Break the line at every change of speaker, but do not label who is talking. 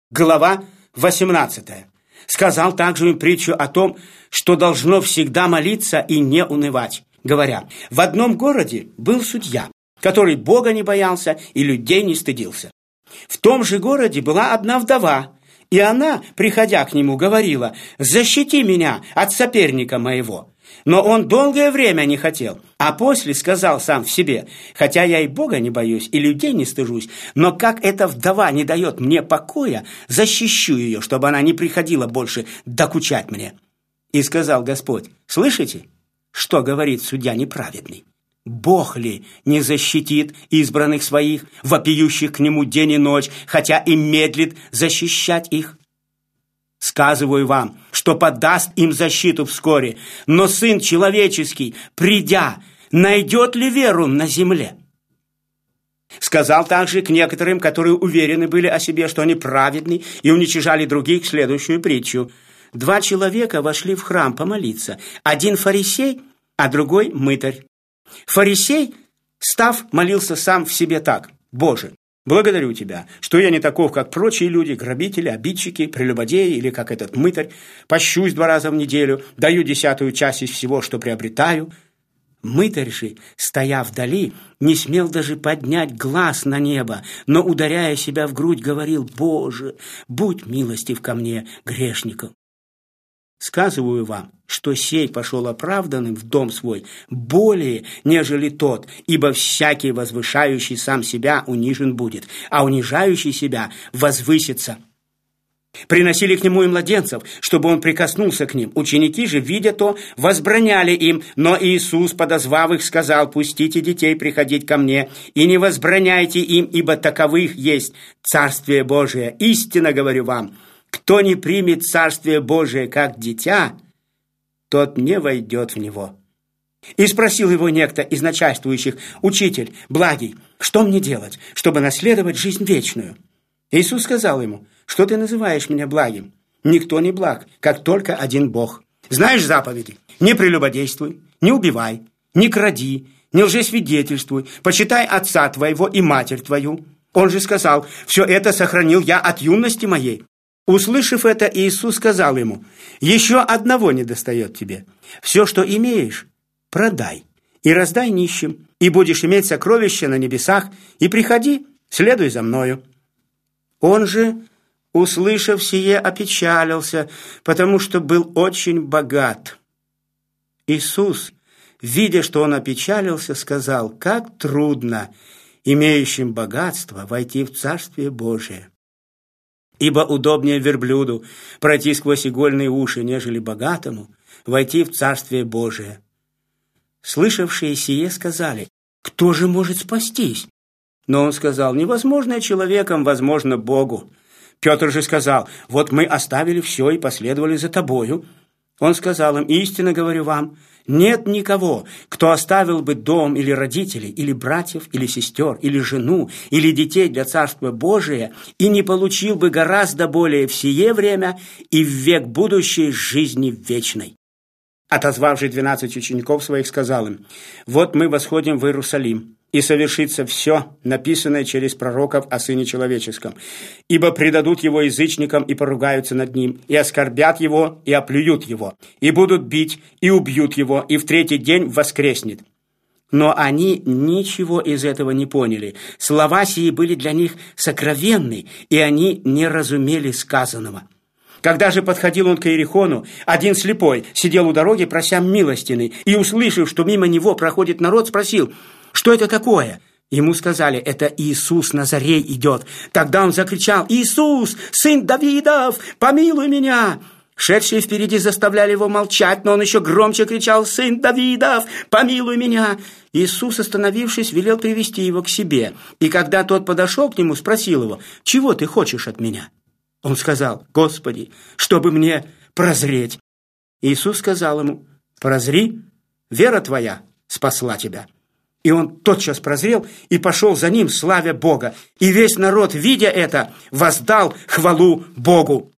Глава 18. Сказал также им притчу о том, что должно всегда молиться и не унывать, говоря: в одном городе был судья, который Бога не боялся и людей не стыдился. В том же городе была одна вдова, и она, приходя к нему, говорила: «Защити меня от соперника моего». Но он долгое время не хотел, а после сказал сам в себе: «Хотя я и Бога не боюсь, и людей не стыжусь, но как эта вдова не дает мне покоя, защищу ее, чтобы она не приходила больше докучать мне». И сказал Господь: «Слышите, что говорит судья неправедный? Бог ли не защитит избранных своих, вопиющих к нему день и ночь, хотя и медлит защищать их? Сказываю вам, что подаст им защиту вскоре, но Сын Человеческий, придя, найдет ли веру на земле?» Сказал также к некоторым, которые уверены были о себе, что они праведны, и уничижали других, следующую притчу. 2 человека вошли в храм помолиться, один фарисей, а другой мытарь. Фарисей, став, молился сам в себе так: «Боже, благодарю Тебя, что я не таков, как прочие люди, грабители, обидчики, прелюбодеи или как этот мытарь, пощусь 2 раза в неделю, даю 10-ую часть из всего, что приобретаю». Мытарь же, стоя вдали, не смел даже поднять глаз на небо, но, ударяя себя в грудь, говорил: «Боже, будь милостив ко мне, грешнику». Сказываю вам, что сей пошел оправданным в дом свой более, нежели тот, ибо всякий возвышающий сам себя унижен будет, а унижающий себя возвысится. Приносили к нему и младенцев, чтобы он прикоснулся к ним. Ученики же, видя то, возбраняли им, но Иисус, подозвав их, сказал: «Пустите детей приходить ко мне, и не возбраняйте им, ибо таковых есть Царствие Божие. Истинно говорю вам, кто не примет Царствие Божие как дитя, тот не войдет в него». И спросил его некто из начальствующих: «Учитель, благий, что мне делать, чтобы наследовать жизнь вечную?» Иисус сказал ему: «Что ты называешь меня благим? Никто не благ, как только один Бог. Знаешь заповеди: не прелюбодействуй, не убивай, не кради, не лжесвидетельствуй, почитай отца твоего и матерь твою». Он же сказал: «Все это сохранил я от юности моей». Услышав это, Иисус сказал ему: «Еще одного недостает тебе. Все, что имеешь, продай и раздай нищим, и будешь иметь сокровища на небесах, и приходи, следуй за мною». Он же, услышав сие, опечалился, потому что был очень богат. Иисус, видя, что он опечалился, сказал: «Как трудно имеющим богатство войти в Царствие Божие! Ибо удобнее верблюду пройти сквозь игольные уши, нежели богатому войти в Царствие Божие». Слышавшие сие сказали: «Кто же может спастись?» Но он сказал: «Невозможное человеком возможно Богу». Петр же сказал: «Вот мы оставили все и последовали за тобою». Он сказал им: «Истинно говорю вам, нет никого, кто оставил бы дом или родителей, или братьев, или сестер, или жену, или детей для Царства Божия, и не получил бы гораздо более в сие время и в век будущий жизни вечной». Отозвав же 12 учеников своих, сказал им: «Вот мы восходим в Иерусалим, и совершится все, написанное через пророков о Сыне Человеческом. Ибо предадут его язычникам и поругаются над ним, и оскорбят его, и оплюют его, и будут бить, и убьют его, и в 3-й день воскреснет». Но они ничего из этого не поняли. Слова сии были для них сокровенны, и они не разумели сказанного. Когда же подходил он к Иерихону, один слепой сидел у дороги, прося милостины, и, услышав, что мимо него проходит народ, спросил: «Что это такое?» Ему сказали: «Это Иисус Назарей идет». Тогда он закричал: «Иисус, сын Давидов, помилуй меня!» Шедшие впереди заставляли его молчать, но он еще громче кричал: «Сын Давидов, помилуй меня!» Иисус, остановившись, велел привести его к себе, и когда тот подошел к нему, спросил его: «Чего ты хочешь от меня?» Он сказал: «Господи, чтобы мне прозреть». Иисус сказал ему: «Прозри, вера твоя спасла тебя». И он тотчас прозрел и пошел за ним, славя Бога. И весь народ, видя это, воздал хвалу Богу.